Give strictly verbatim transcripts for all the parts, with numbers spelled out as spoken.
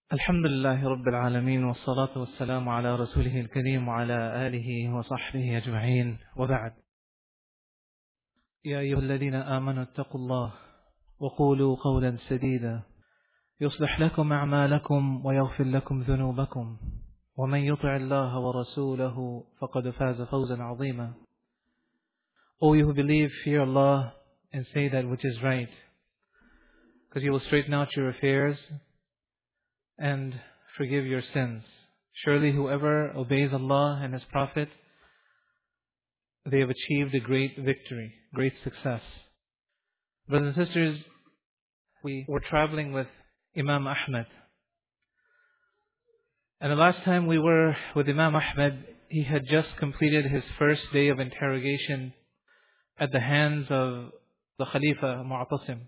الحمد لله رب العالمين والصلاة والسلام على رسوله الكريم وعلى آله وصحبه أجمعين وبعد. يا أيها الذين آمنوا اتقوا الله وقولوا قولا سديدا يصلح لكم أعمالكم ويغفر لكم ذنوبكم ومن يطع الله ورسوله فقد فاز فوزا عظيما. O you who believe, fear Allah and say that which is right, because He will straighten out your affairs and forgive your sins. Surely whoever obeys Allah and His Prophet, they have achieved a great victory, great success. Brothers and sisters, we were traveling with Imam Ahmad. And the last time we were with Imam Ahmad, he had just completed his first day of interrogation at the hands of the Khalifa Mu'tasim.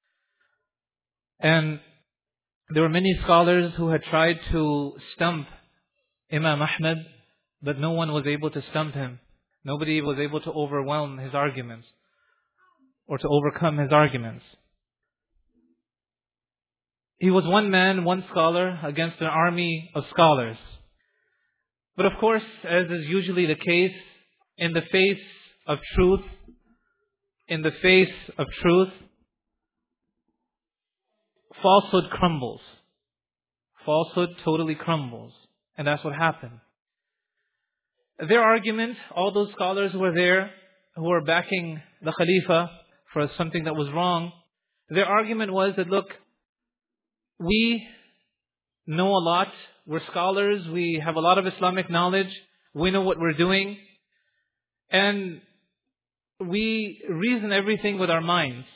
And there were many scholars who had tried to stump Imam Ahmad, but no one was able to stump him. Nobody was able to overwhelm his arguments or to overcome his arguments. He was one man, one scholar against an army of scholars. But of course, as is usually the case, in the face of truth, in the face of truth, falsehood crumbles. Falsehood totally crumbles. And that's what happened. Their argument, all those scholars who were there, who were backing the Khalifa for something that was wrong, their argument was that, look, we know a lot, we're scholars, we have a lot of Islamic knowledge, we know what we're doing, and we reason everything with our minds.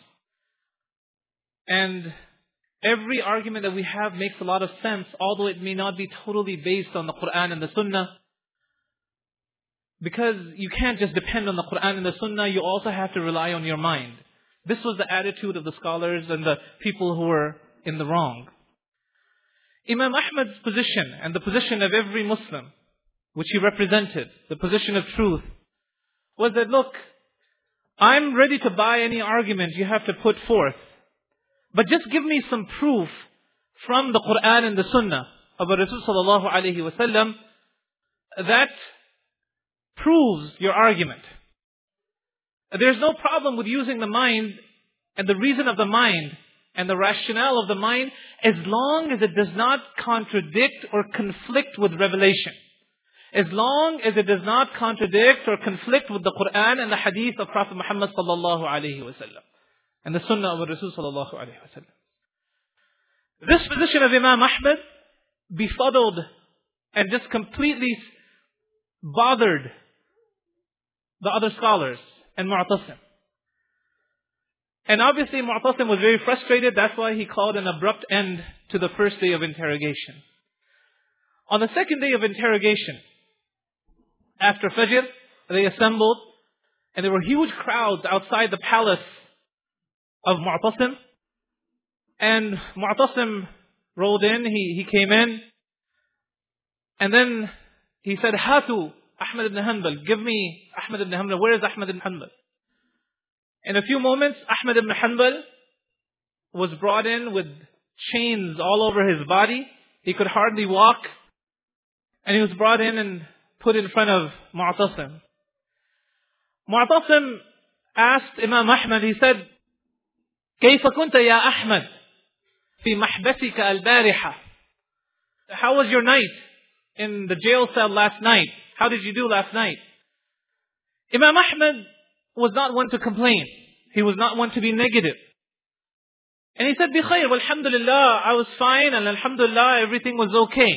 And every argument that we have makes a lot of sense, although it may not be totally based on the Quran and the Sunnah. Because you can't just depend on the Quran and the Sunnah, you also have to rely on your mind. This was the attitude of the scholars and the people who were in the wrong. Imam Ahmad's position and the position of every Muslim, which he represented, the position of truth, was that, look, I'm ready to buy any argument you have to put forth. But just give me some proof from the Quran and the Sunnah of Rasul sallallahu alayhi wa sallam that proves your argument. There's no problem with using the mind and the reason of the mind and the rationale of the mind as long as it does not contradict or conflict with revelation. As long as it does not contradict or conflict with the Quran and the Hadith of Prophet Muhammad sallallahu alayhi wa sallam and the Sunnah of Rasul sallallahu alayhi wa sallam. This position of Imam Ahmad befuddled and just completely bothered the other scholars and Mu'tasim. And obviously Mu'tasim was very frustrated. That's why he called an abrupt end to the first day of interrogation. On the second day of interrogation, after Fajr, they assembled, and there were huge crowds outside the palace of Mu'tasim. And Mu'tasim rolled in, he, he came in, and then he said, Hatu Ahmad ibn Hanbal, give me Ahmad ibn Hanbal. Where is Ahmad ibn Hanbal? In a few moments, Ahmad ibn Hanbal was brought in with chains all over his body. He could hardly walk. And he was brought in and put in front of Mu'tasim. Mu'tasim asked Imam Ahmad, he said, كيف كنت يا أحمد في محبسك البارحة? How was your night in the jail cell last night? How did you do last night? Imam Ahmad was not one to complain. He was not one to be negative. And he said, بخير والحمد لله, I was fine and alhamdulillah, everything was okay.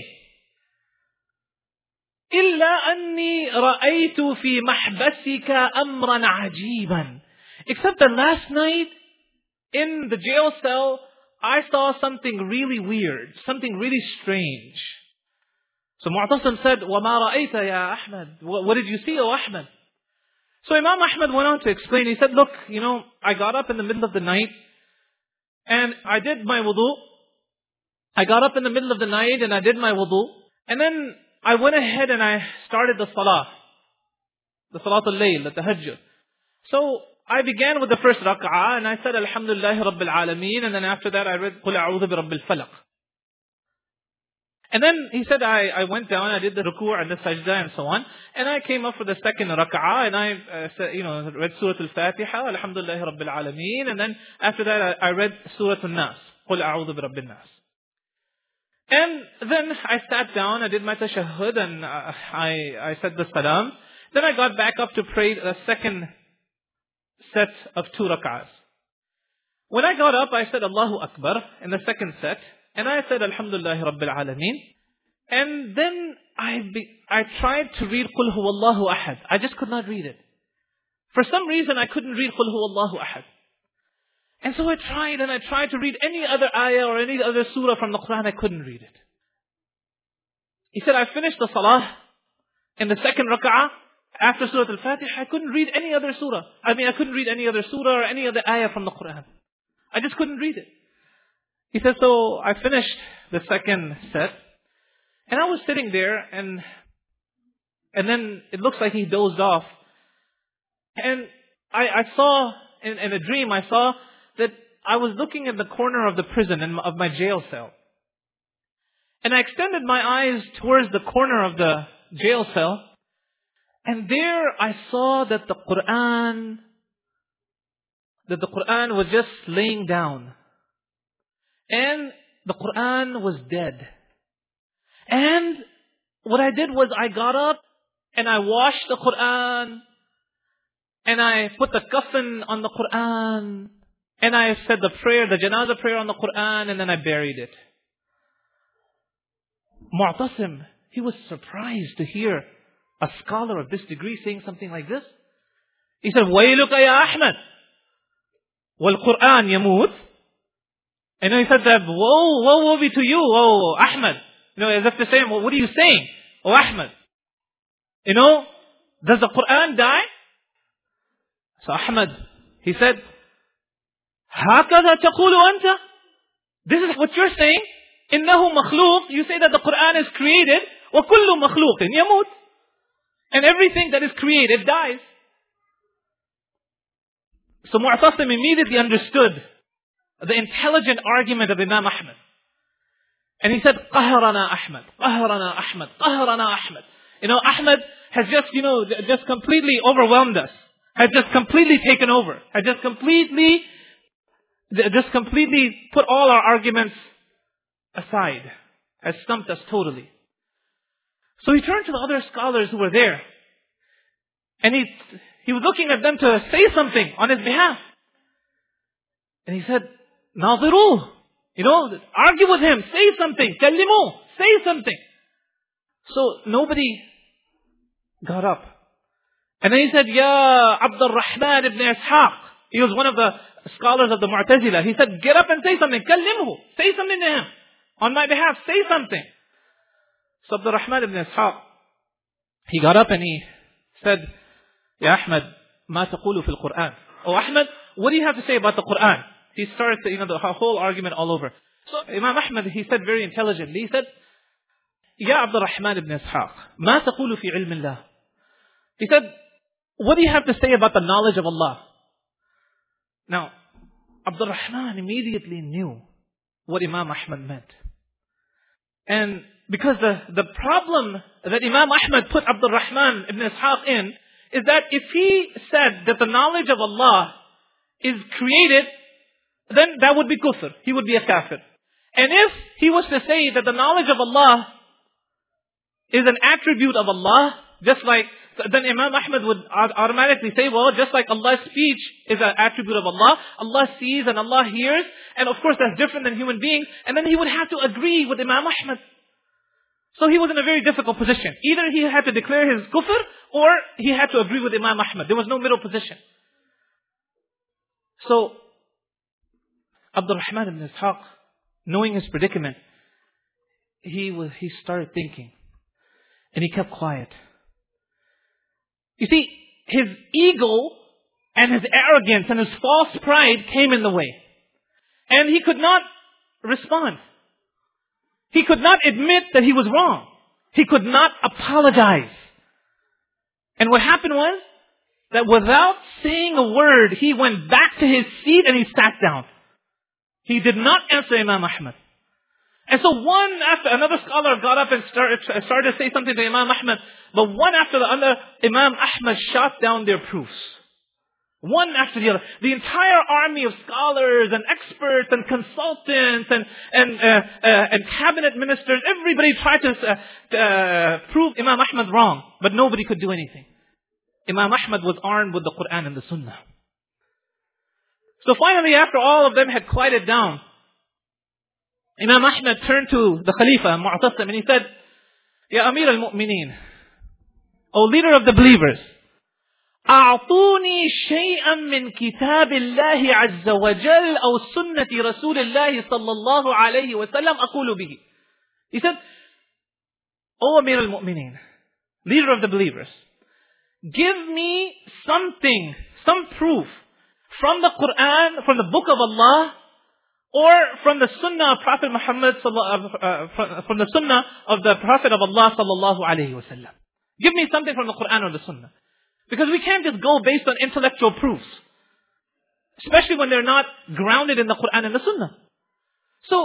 إلا أني رأيت في محبسك أمرا عجيبا. Except that last night in the jail cell, I saw something really weird, something really strange. So Mu'tasim said, وَمَا رَأَيْتَ يَا أَحْمَدْ? What did you see, O Ahmad? So Imam Ahmad went on to explain. He said, look, you know, I got up in the middle of the night and I did my wudu. I got up in the middle of the night and I did my wudu. And then I went ahead and I started the salah. The salat al-layl, the tahajjud. So I began with the first rak'ah and I said, Alhamdulillah Rabbil Alameen. And then after that I read, قُلْ أَعُوذُ بِرَبِّ الْفَلَقِ. And then he said, I, I went down, I did the ruku' and the sajda and so on. And I came up for the second rak'ah and I uh, said, you know, read Surah Al-Fatiha, Alhamdulillahi Rabbil Alameen. And then after that I, I read Surah Al-Nas, Qul A'udhu bi Rabbin Nas. And then I sat down, I did my tashahhud and uh, I, I said the salam. Then I got back up to pray the second set of two rak'ahs. When I got up, I said Allahu Akbar in the second set. And I said Alhamdulillahi Rabbil Alameen. And then I be, I tried to read Qul Huwallahu Ahad. I just could not read it. For some reason I couldn't read Qul Huwallahu Ahad. And so I tried and I tried to read any other ayah or any other surah from the Quran. I couldn't read it. He said, I finished the salah in the second rak'ah after Surah Al-Fatiha. I couldn't read any other surah. I mean, I couldn't read any other surah or any other ayah from the Quran. I just couldn't read it. He said, so I finished the second set. And I was sitting there and and then it looks like he dozed off. And I, I saw, in, in a dream, I saw that I was looking at the corner of the prison, in, of my jail cell. And I extended my eyes towards the corner of the jail cell. And there I saw that the Quran, that the Quran was just laying down. And the Quran was dead. And what I did was I got up and I washed the Quran. And I put the kafan on the Quran. And I said the prayer, the janazah prayer on the Quran. And then I buried it. Mu'tasim, he was surprised to hear a scholar of this degree saying something like this. He said, وَيْلُكَ يَا أَحْمَدْ وَالْقُرْآنِ يَمُوتُ. And he said that, woe, woe, woe be to you, oh Ahmad. You know, as if to say, well, what are you saying? Oh Ahmad. You know, does the Quran die? So Ahmad, he said, هَكَذَا تَقُولُ أَنْتَ. This is what you're saying. إِنَّهُ مَخْلُوقٌ. You say that the Quran is created. وَكُلُّ مَخْلُوقٍ يَمُوتُ. And everything that is created dies. So Mu'tasim immediately understood the intelligent argument of Imam Ahmad. And he said, قَهَرَنَا Ahmad, قَهَرَنَا Ahmad, قَهَرَنَا Ahmad. You know, Ahmad has just, you know, just completely overwhelmed us. Has just completely taken over. Has just completely, just completely put all our arguments aside. Has stumped us totally. So he turned to the other scholars who were there. And he, he was looking at them to say something on his behalf. And he said, ناظروا, you know, argue with him, say something, كلموا, say something. So nobody got up. And then he said, Ya Abd al-Rahman ibn Ishaq. He was one of the scholars of the Mu'tazila. He said, get up and say something, كلمه, say something to him. On my behalf, say something. So Abd al-Rahman ibn Ishaq, he got up and he said, Ya Ahmad, ما تقول في القرآن. Oh Ahmad, what do you have to say about the Quran? He started, you know, the whole argument all over. So Imam Ahmad, he said very intelligently, he said, Ya Abd al-Rahman ibn Ishaq, ما تقول في علم الله. He said, what do you have to say about the knowledge of Allah? Now, Abd al-Rahman immediately knew what Imam Ahmad meant. And because the, the problem that Imam Ahmad put Abd al-Rahman ibn Ishaq in is that if he said that the knowledge of Allah is created, then that would be kufr. He would be a kafir. And if he was to say that the knowledge of Allah is an attribute of Allah, just like, then Imam Ahmad would automatically say, well, just like Allah's speech is an attribute of Allah, Allah sees and Allah hears, and of course that's different than human beings, and then he would have to agree with Imam Ahmad. So he was in a very difficult position. Either he had to declare his kufr, or he had to agree with Imam Ahmad. There was no middle position. So, Abd al-Rahman ibn Ishaq, knowing his predicament, he was, he started thinking. And he kept quiet. You see, his ego and his arrogance and his false pride came in the way. And he could not respond. He could not admit that he was wrong. He could not apologize. And what happened was that without saying a word, he went back to his seat and he sat down. He did not answer Imam Ahmad. And so one after another scholar got up and started, started to say something to Imam Ahmad. But one after the other, Imam Ahmad shot down their proofs. One after the other. The entire army of scholars and experts and consultants and and uh, uh, and cabinet ministers, everybody tried to uh, uh, prove Imam Ahmad wrong. But nobody could do anything. Imam Ahmad was armed with the Quran and the Sunnah. So finally, after all of them had quieted down, Imam Ahmad turned to the Khalifa, Mu'tasim, and he said, Ya Amir al-Mu'mineen, O leader of the believers, أعطوني شيئا من كتاب الله عز وجل أو سنة رسول الله صلى الله عليه وسلم أقول به. He said, O Amir al-Mu'mineen, leader of the believers, give me something, some proof from the Quran, from the book of Allah, or from the Sunnah of Prophet Muhammad, uh, from the Sunnah of the Prophet of Allah sallallahu alaihi wasallam. Give me something from the Quran or the Sunnah. Because we can't just go based on intellectual proofs. Especially when they're not grounded in the Quran and the Sunnah. So,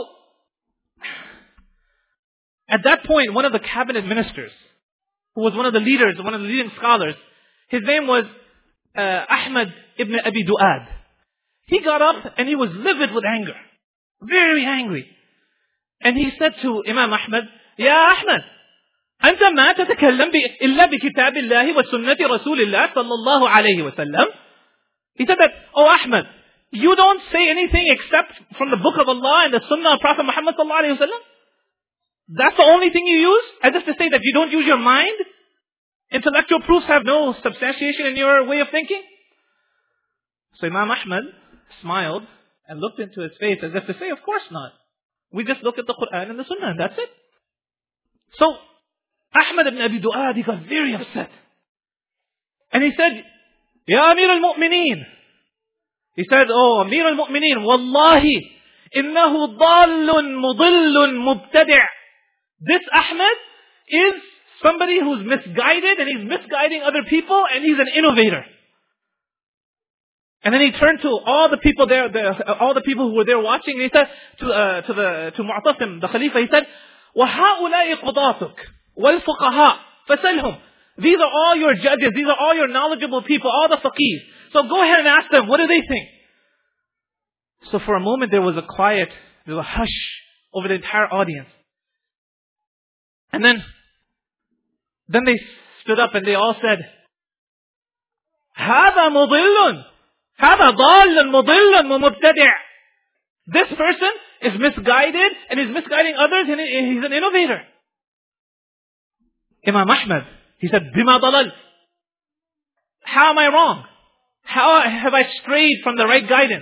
at that point, one of the cabinet ministers, who was one of the leaders, one of the leading scholars, his name was uh, Ahmad ibn Abi Du'ad. He got up and he was livid with anger. Very angry. And he said to Imam Ahmad, Ya Ahmad, أنت ما تتكلم إلا بكتاب الله وسنة رسول الله صلى الله عليه وسلم. He said that, Oh Ahmad, you don't say anything except from the book of Allah and the Sunnah of Prophet Muhammad صلى الله عليه وسلم? That's the only thing you use? As if to say that you don't use your mind? Intellectual proofs have no substantiation in your way of thinking? So Imam Ahmad smiled and looked into his face as if to say, of course not. We just look at the Quran and the Sunnah and that's it. So, Ahmad ibn Abi Du'ad, he got very upset. And he said, Ya Amir al-Mu'mineen. He said, Oh Amir al-Mu'mineen, Wallahi, innahu dallun mudillun mubtadi'. This Ahmad is somebody who's misguided and he's misguiding other people and he's an innovator. And then he turned to all the people there, the, all the people who were there watching, and he said to uh, to the to Mu'tasim, the Khalifa, he said, وَهَؤُلَاءِ قُضَاتُكَ وَالْفُقَهَاءُ فَسَلْهُمْ. These are all your judges, these are all your knowledgeable people, all the faqihs. So go ahead and ask them, what do they think? So for a moment there was a quiet, there was a hush over the entire audience. And then, then they stood up and they all said, هَذَا مُضِلٌّ هَذَا ضَالٌّ مُضِلٌّ وَمُبْتَدِعٌ. This person is misguided and is misguiding others and he's an innovator. Imam Ahmad, he said, بِمَا ضَلَلْتُ. How am I wrong? How have I strayed from the right guidance?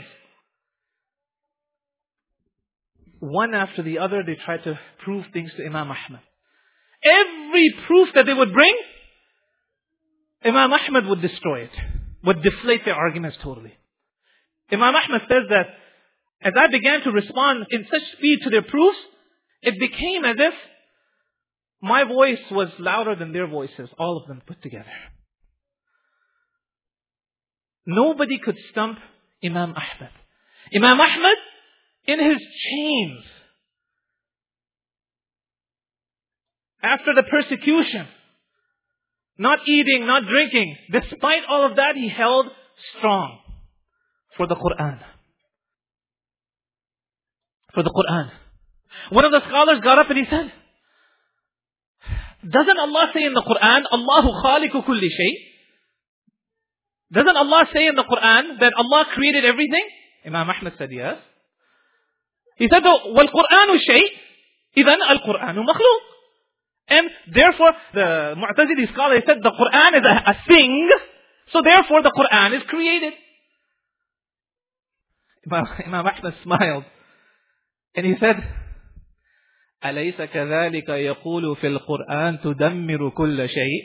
One after the other, they tried to prove things to Imam Ahmad. Every proof that they would bring, Imam Ahmad would destroy it, would deflate their arguments totally. Imam Ahmad says that as I began to respond in such speed to their proofs, it became as if my voice was louder than their voices, all of them put together. Nobody could stump Imam Ahmad. Imam Ahmad, in his chains, after the persecution, not eating, not drinking, despite all of that, he held strong for the Quran. For the Quran. One of the scholars got up and he said, doesn't Allah say in the Quran, Allahu khaliqu kulli shay? Doesn't Allah say in the Quran that Allah created everything? Imam Ahmad said yes. He said, wal Quranu shay, idhan al Quranu makhluq. And therefore, the Mu'tazili scholar said the Quran is a, a thing, so therefore the Quran is created. Imam Ahmad smiled and he said, أليس كذلك يقول في القرآن تدمر كل شيء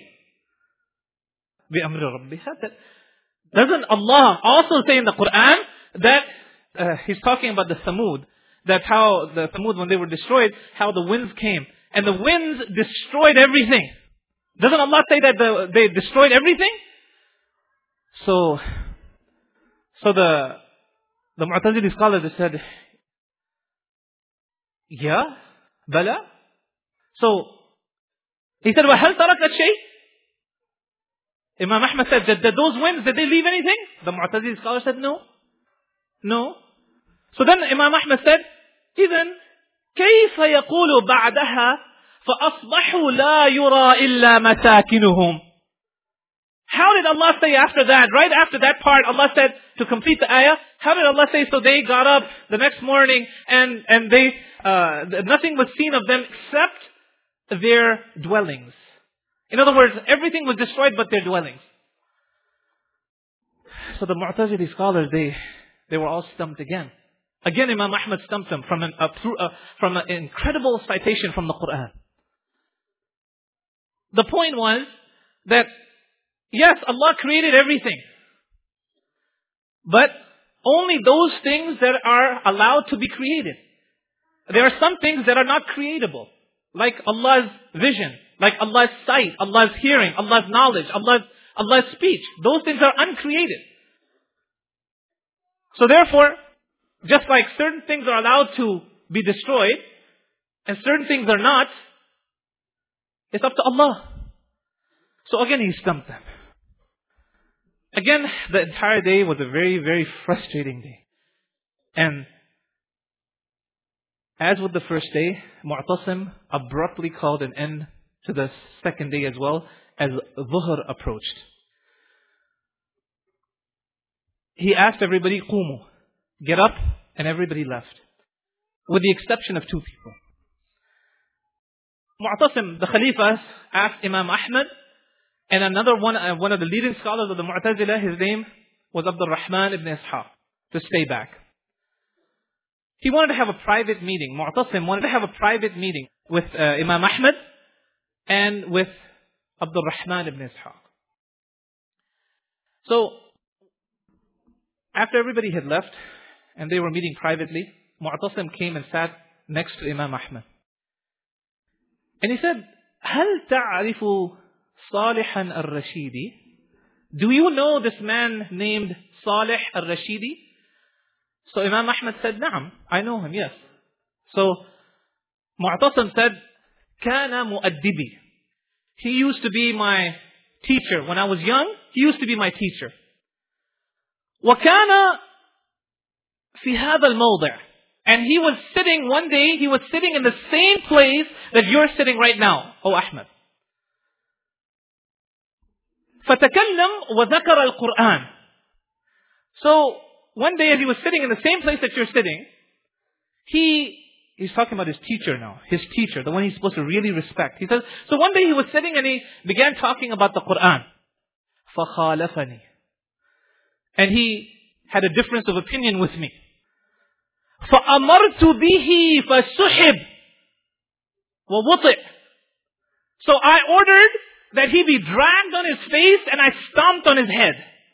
بأمر ربها. Doesn't Allah also say in the Quran that uh, He's talking about the Thamud, that how the Thamud, when they were destroyed, how the winds came and the winds destroyed everything. Doesn't Allah say that the, they destroyed everything? So, so the the Mu'tazili scholars said, yeah, Bala. So, he said, وَهَلْ تَرَكَتْ شَيْءٍ? Imam Ahmad said, did, did those winds, did they leave anything? The Mu'tazili scholar said, no. No. So then Imam Ahmad said, إِذَنْ كَيْفَ يَقُولُ بَعْدَهَا فَأَصْبَحُوا لَا يُرَى إِلَّا مَسَاكِنُهُمْ. How did Allah say after that? Right after that part, Allah said, to complete the ayah, how did Allah say, so they got up the next morning and, and they, uh, nothing was seen of them except their dwellings. In other words, everything was destroyed but their dwellings. So the Mu'tazili scholars, they, they were all stumped again. Again, Imam Ahmad stumped them from an, uh, through, uh, from an incredible citation from the Quran. The point was that, yes, Allah created everything. But only those things that are allowed to be created. There are some things that are not creatable. Like Allah's vision, like Allah's sight, Allah's hearing, Allah's knowledge, Allah's, Allah's speech. Those things are uncreated. So therefore, just like certain things are allowed to be destroyed, and certain things are not, it's up to Allah. So again, he stumped them. Again, the entire day was a very, very frustrating day. And as with the first day, Mu'tasim abruptly called an end to the second day as well as Dhuhr approached. He asked everybody, Qumu, get up, and everybody left. With the exception of two people. Mu'tasim, the Khalifa, asked Imam Ahmad, and another one, uh, one of the leading scholars of the Mu'tazila, his name was Abdul Rahman ibn Ishaq, to stay back. He wanted to have a private meeting. Mu'tasim wanted to have a private meeting with uh, Imam Ahmad and with Abdul Rahman ibn Ishaq. So, after everybody had left and they were meeting privately, Mu'tasim came and sat next to Imam Ahmad. And he said, هل تعرف صالحا الرشيدي? Do you know this man named Salih al-Rashidi? So Imam Ahmad said, نعم, I know him, yes. So Mu'tasim said, كان مؤدبي. He used to be my teacher. When I was young, he used to be my teacher. وكان في هذا الموضع. And he was sitting, one day, he was sitting in the same place that you're sitting right now, O Ahmad. فَتَكَلَّمْ وَذَكَرَ الْقُرْآنِ. So, one day as he was sitting in the same place that you're sitting, he, he's talking about his teacher now, his teacher, the one he's supposed to really respect. He says, so one day he was sitting and he began talking about the Qur'an. فَخَالَفَنِي. And he had a difference of opinion with me. فَأَمَرْتُ بِهِ فَسُحِبْ وَوُطِئْ. So I ordered that he be dragged on his face and I stomped on his head.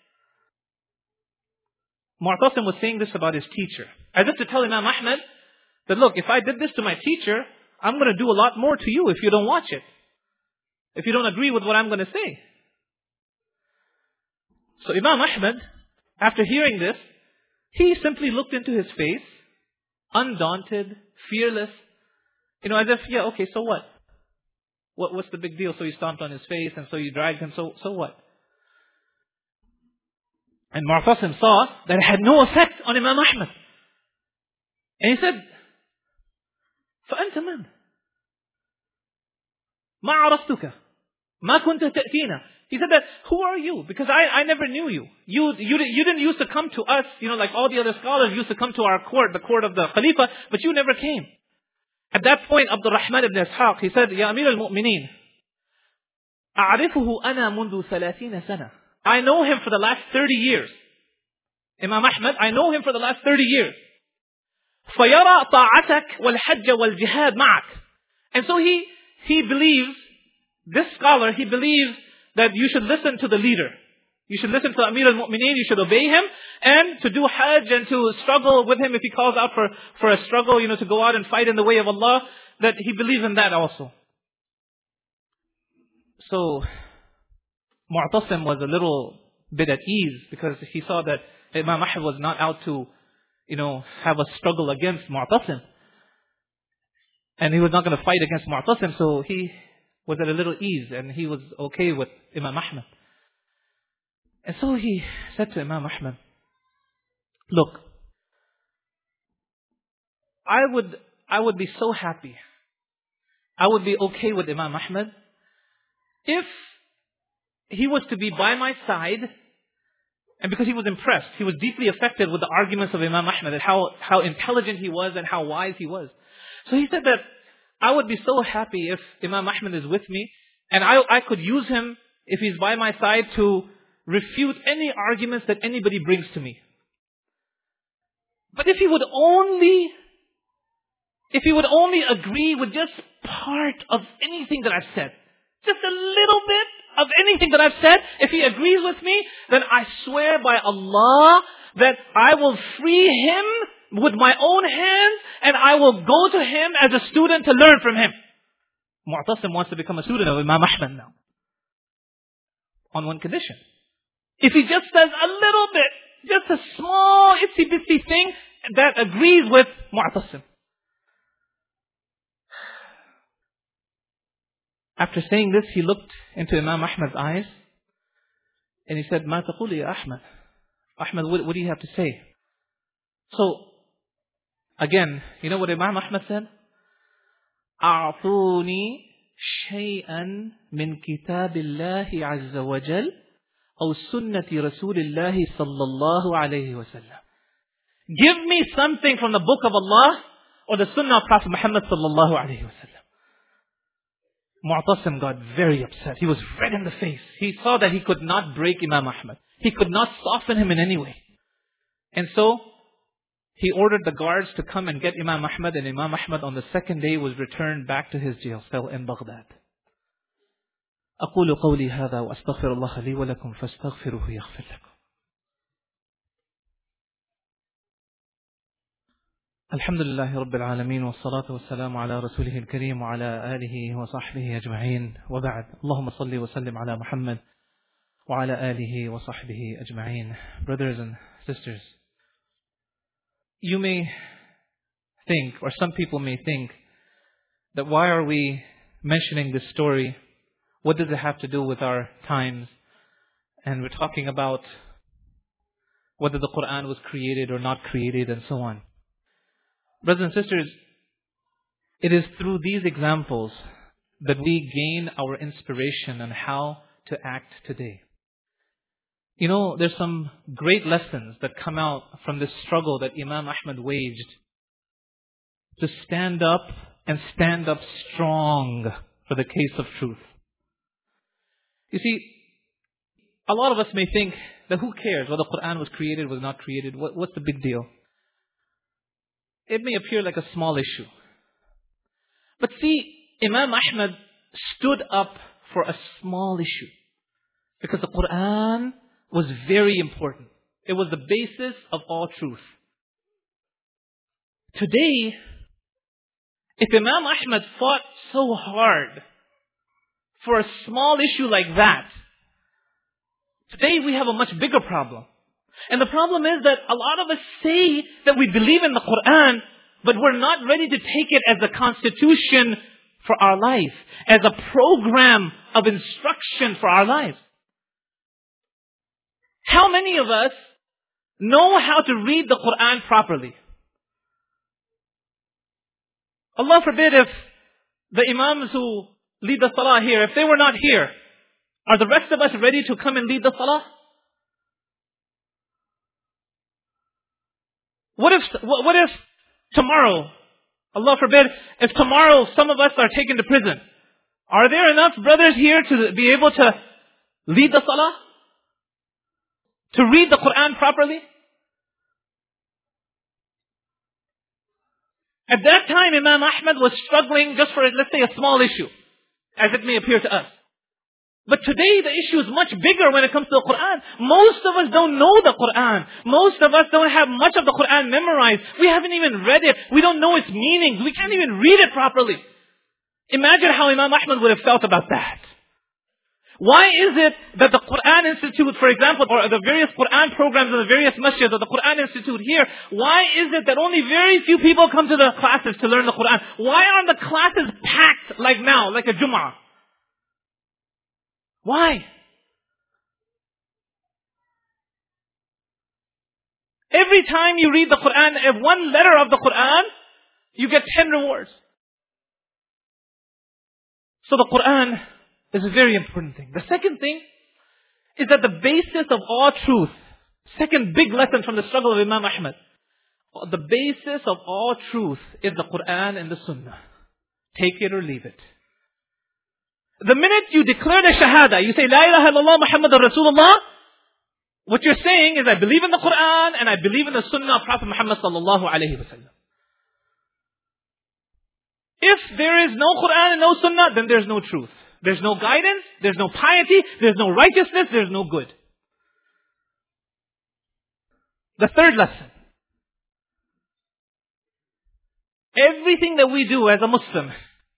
Mu'tasim was saying this about his teacher. As if to tell Imam Ahmad that, look, if I did this to my teacher, I'm going to do a lot more to you if you don't watch it. If you don't agree with what I'm going to say. So Imam Ahmad, after hearing this, he simply looked into his face, undaunted, fearless, you know, as if, yeah, okay, so what? What what's the big deal? So you stomped on his face and so you dragged him, so so what? And Mu'tasim saw that it had no effect on Imam Ahmad. And he said, فأنت من؟ ما عرفتك ما كنت تأتينا. He said that, who are you? Because I, I never knew you. You, you. you didn't used to come to us, you know, like all the other scholars used to come to our court, the court of the Khalifa, but you never came. At that point, Abdul Rahman ibn Ishaq, he said, Ya Amir al-Mu'mineen, أعرفه أنا منذ ثلاثين سنة. I know him for the last thirty years. Imam Ahmad, I know him for the last thirty years. فَيَرَى طَاعَتَكْ وَالْحَجَّ وَالْجِهَادِ مَعَكْ. And so he, he believes, this scholar, he believes that you should listen to the leader. You should listen to Amir al-Mu'mineen, you should obey him, and to do hajj and to struggle with him if he calls out for, for a struggle, you know, to go out and fight in the way of Allah, that he believes in that also. So, Mu'tasim was a little bit at ease because he saw that Imam Ahmad was not out to, you know, have a struggle against Mu'tasim. And he was not going to fight against Mu'tasim, so he was at a little ease and he was okay with Imam Ahmad. And so he said to Imam Ahmad, look, I would, I would be so happy, I would be okay with Imam Ahmad if he was to be by my side, and because he was impressed, he was deeply affected with the arguments of Imam Ahmad and how, how intelligent he was and how wise he was. So he said that I would be so happy if Imam Ahmad is with me, and I, I could use him, if he's by my side, to refute any arguments that anybody brings to me. But if he would only, if he would only agree with just part of anything that I've said, just a little bit of anything that I've said, if he agrees with me, then I swear by Allah that I will free him with my own hands and I will go to him as a student to learn from him. Mu'tasim wants to become a student of Imam Ahmad now. On one condition. If he just says a little bit, just a small itsy bitsy thing that agrees with Mu'tasim. After saying this, he looked into Imam Ahmad's eyes and he said, "Ma taquli ya Ahmad? Ahmad, what, what do you have to say?" So, again, you know what Imam Ahmad said? أعطوني شيئا من كتاب الله عز وجل أو سنة رسول الله صلى الله عليه وسلم. Give me something from the book of Allah or the sunnah of Prophet Muhammad sallallahu alayhi wa sallam. Mu'tasim got very upset. He was red in the face. He saw that he could not break Imam Ahmad. He could not soften him in any way. And so, he ordered the guards to come and get Imam Ahmad, and Imam Ahmad on the second day was returned back to his jail cell in Baghdad. أقول قولي هذا وأستغفر الله لي ولكم فاستغفروه يغفر لكم. الحمد لله رب العالمين والصلاة والسلام على رسوله الكريم وعلى آله وصحبه أجمعين وبعد. اللهم صل وسلم على محمد وعلى آله وصحبه أجمعين. Brothers and sisters, you may think, or some people may think, that why are we mentioning this story? What does it have to do with our times? And we're talking about whether the Quran was created or not created and so on. Brothers and sisters, it is through these examples that we gain our inspiration on how to act today. You know, there's some great lessons that come out from this struggle that Imam Ahmad waged to stand up and stand up strong for the case of truth. You see, a lot of us may think that who cares whether the Quran was created, was not created, what, what's the big deal? It may appear like a small issue. But see, Imam Ahmad stood up for a small issue because the Quran was very important. It was the basis of all truth. Today, if Imam Ahmad fought so hard for a small issue like that, today we have a much bigger problem. And the problem is that a lot of us say that we believe in the Quran, but we're not ready to take it as a constitution for our life, as a program of instruction for our lives. How many of us know how to read the Quran properly? Allah forbid if the Imams who lead the Salah here, if they were not here, are the rest of us ready to come and lead the Salah? What if, what if tomorrow, Allah forbid, if tomorrow some of us are taken to prison, are there enough brothers here to be able to lead the Salah? To read the Quran properly? At that time, Imam Ahmad was struggling just for, let's say, a small issue, as it may appear to us. But today, the issue is much bigger when it comes to the Quran. Most of us don't know the Quran. Most of us don't have much of the Quran memorized. We haven't even read it. We don't know its meanings. We can't even read it properly. Imagine how Imam Ahmad would have felt about that. Why is it that the Quran Institute, for example, or the various Quran programs in the various masjids, or the Quran Institute here, why is it that only very few people come to the classes to learn the Quran? Why aren't the classes packed like now, like a Jum'ah? Why? Every time you read the Quran, if one letter of the Quran, you get ten rewards. So the Quran is a very important thing. The second thing is that the basis of all truth, second big lesson from the struggle of Imam Ahmad, the basis of all truth is the Quran and the Sunnah. Take it or leave it. The minute you declare the Shahada, you say, La ilaha illallah Muhammadur Rasulullah, what you're saying is, I believe in the Quran and I believe in the Sunnah of Prophet Muhammad sallallahu alayhi wa sallam. If there is no Quran and no Sunnah, then there's no truth. There's no guidance, there's no piety, there's no righteousness, there's no good. The third lesson. Everything that we do as a Muslim,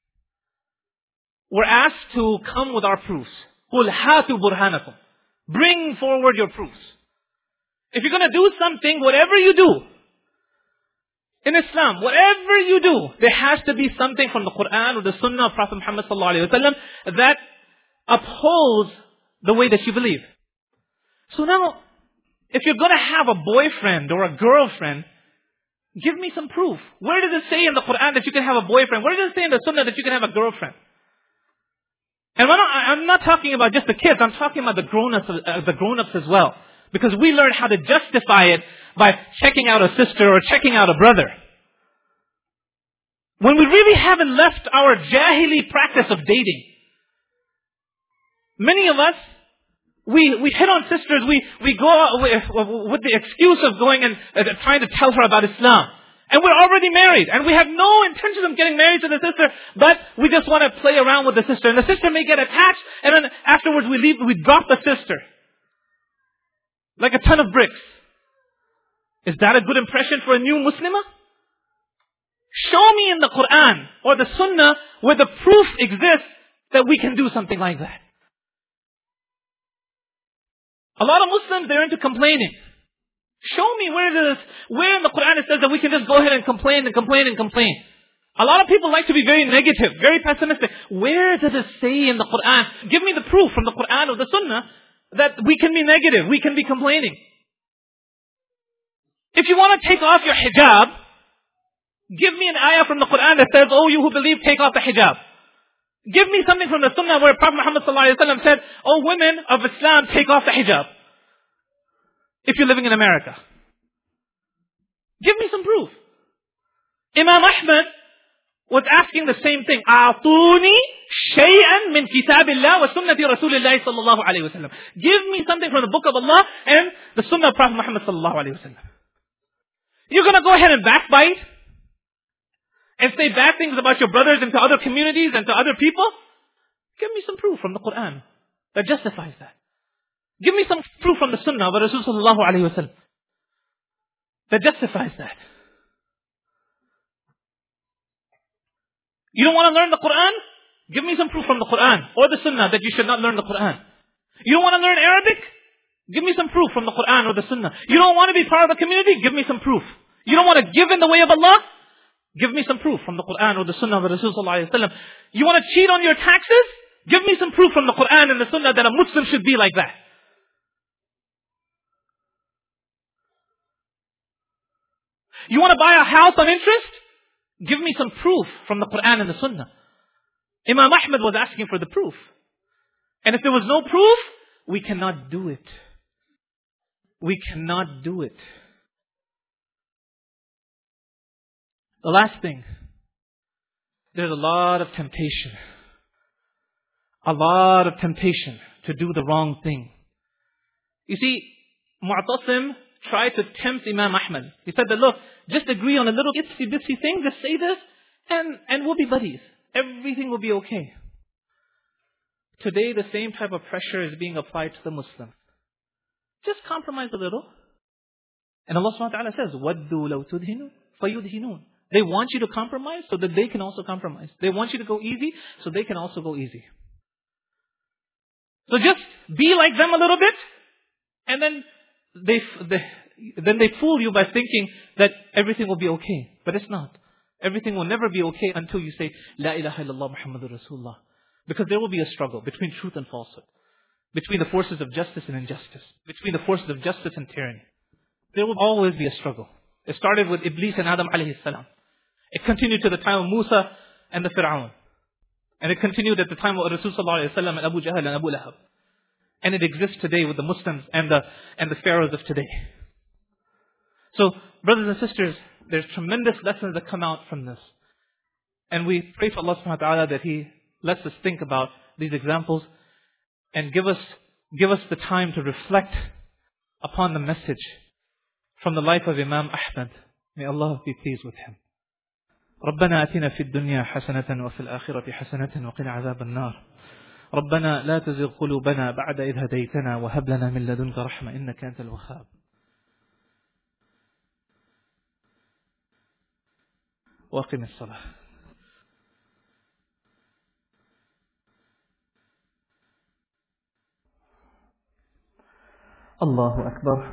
we're asked to come with our proofs. قُلْ هَاتُوا بُرْهَانَكُمْ. Bring forward your proofs. If you're going to do something, whatever you do, in Islam, whatever you do, there has to be something from the Quran or the Sunnah of Prophet Muhammad sallallahu alaihi wasallam that upholds the way that you believe. So now, if you're going to have a boyfriend or a girlfriend, give me some proof. Where does it say in the Quran that you can have a boyfriend? Where does it say in the Sunnah that you can have a girlfriend? And I'm not, I'm not talking about just the kids. I'm talking about the grown-ups, uh, the grown-ups as well. Because we learn how to justify it by checking out a sister or checking out a brother. When we really haven't left our jahili practice of dating. Many of us, we, we hit on sisters, we, we go out with, with the excuse of going and uh, trying to tell her about Islam. And we're already married. And we have no intention of getting married to the sister, but we just want to play around with the sister. And the sister may get attached, and then afterwards we leave, we drop the sister. Like a ton of bricks. Is that a good impression for a new Muslimah? Show me in the Quran or the Sunnah where the proof exists that we can do something like that. A lot of Muslims, they're into complaining. Show me where it is, where in the Quran it says that we can just go ahead and complain and complain and complain. A lot of people like to be very negative, very pessimistic. Where does it say in the Quran? Give me the proof from the Quran or the Sunnah that we can be negative, we can be complaining. If you want to take off your hijab, give me an ayah from the Quran that says, oh, you who believe, take off the hijab. Give me something from the Sunnah where Prophet Muhammad sallallahu alaihi wasallam said, oh, women of Islam, take off the hijab. If you're living in America. Give me some proof. Imam Ahmad was asking the same thing. أعطوني شيئا من كتاب الله وسنة رسول الله صلى الله عليه وسلم. Give me something from the book of Allah and the Sunnah of Prophet Muhammad صلى الله عليه وسلم. You're going to go ahead and backbite and say bad things about your brothers and to other communities and to other people? Give me some proof from the Quran that justifies that. Give me some proof from the Sunnah of Rasul sallallahu alayhi wa sallam that justifies that. You don't want to learn the Quran? Give me some proof from the Quran or the Sunnah that you should not learn the Quran. You don't want to learn Arabic? Give me some proof from the Quran or the Sunnah. You don't want to be part of the community? Give me some proof. You don't want to give in the way of Allah? Give me some proof from the Quran or the Sunnah of Rasul sallallahu alayhi wa sallam. You want to cheat on your taxes? Give me some proof from the Quran and the Sunnah that a Muslim should be like that. You want to buy a house on interest? Give me some proof from the Quran and the Sunnah. Imam Ahmad was asking for the proof. And if there was no proof, we cannot do it. We cannot do it. The last thing, there's a lot of temptation. A lot of temptation to do the wrong thing. You see, Mu'tasim tried to tempt Imam Ahmad. He said that, look, just agree on a little itsy bitsy thing, just say this, and, and we'll be buddies. Everything will be okay. Today, the same type of pressure is being applied to the Muslim. Just compromise a little. And Allah subhanahu wa ta'ala says, وَدُّوا لَوْ تُدْهِنُوا فَيُدْهِنُونَ. They want you to compromise so that they can also compromise. They want you to go easy so they can also go easy. So just be like them a little bit, and then they, they then they fool you by thinking that everything will be okay. But it's not. Everything will never be okay until you say, La ilaha illallah Muhammadur Rasulullah. Because there will be a struggle between truth and falsehood, between the forces of justice and injustice, between the forces of justice and tyranny. There will always be a struggle. It started with Iblis and Adam alayhi salam. It continued to the time of Musa and the Fir'aun. And it continued at the time of Rasul sallallahu alayhi wa sallam and Abu Jahl and Abu Lahab. And it exists today with the Muslims and the, and the pharaohs of today. So, brothers and sisters, there's tremendous lessons that come out from this. And we pray for Allah subhanahu wa ta'ala that He lets us think about these examples and give us, give us the time to reflect upon the message from the life of Imam Ahmad. May Allah be pleased with him. ربنا آتنا في الدنيا حسنة وفي الآخرة حسنة وقنا عذاب النار. ربنا لا تزغ قلوبنا بعد إذ هديتنا وهب لنا من لدنك رحمة إنك أنت الوهاب. وأقم الصلاة. الله أكبر.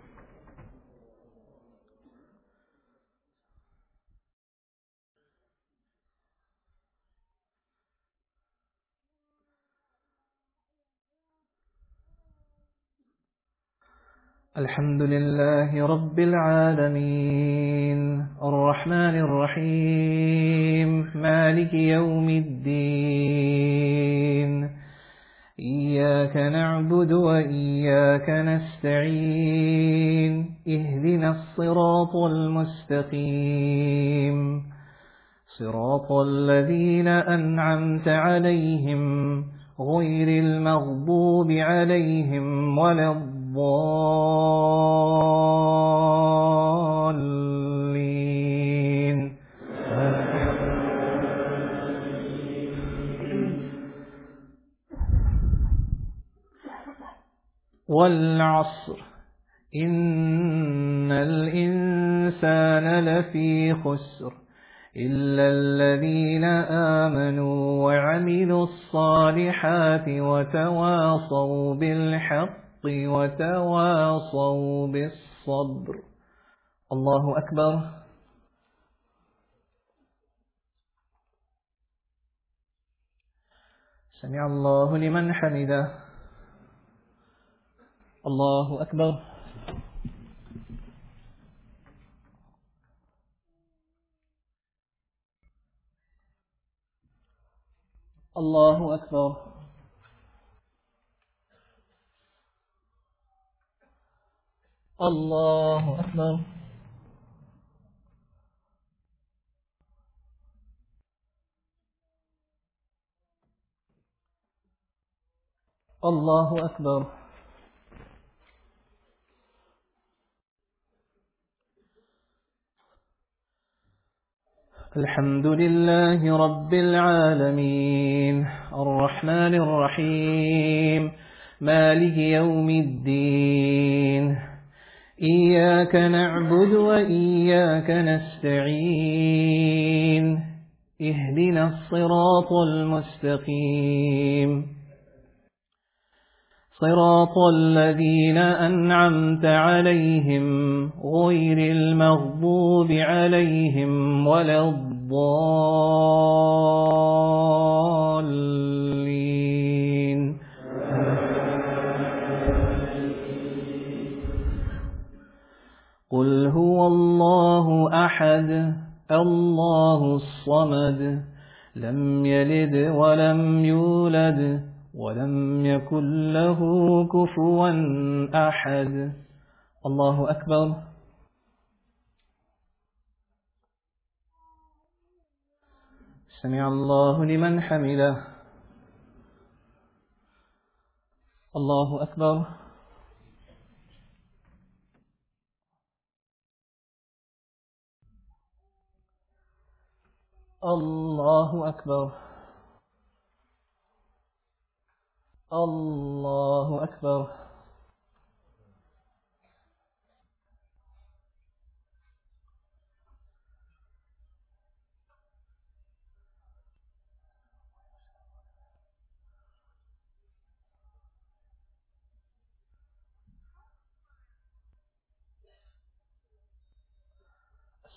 الحمد لله رب العالمين الرحمن الرحيم مالك يوم الدين إياك نعبد وإياك نستعين اهدنا الصراط المستقيم صراط الذين أنعمت عليهم غير المغضوب عليهم ولا الضالين. والعصر إن الإنسان لفي خسر إلا الذين آمنوا وعملوا الصالحات وتواصوا بالحق وتواصوا بالصبر. الله أكبر. سمع الله لمن حمده. الله أكبر. الله أكبر. الله أكبر. الله أكبر. الحمد لله رب العالمين الرحمن الرحيم مالك يوم الدين إياك نعبد وإياك نستعين اهدنا الصراط المستقيم صراط الذين أنعمت عليهم غير المغضوب عليهم ولا الضالين. قل هو الله أحد الله الصمد لم يلد ولم يولد ولم يكن له كفوا أحد. الله أكبر. سمع الله لمن حمده. الله أكبر. الله أكبر. الله أكبر.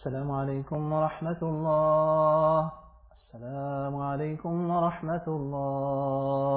السلام عليكم ورحمة الله. السلام عليكم ورحمة الله.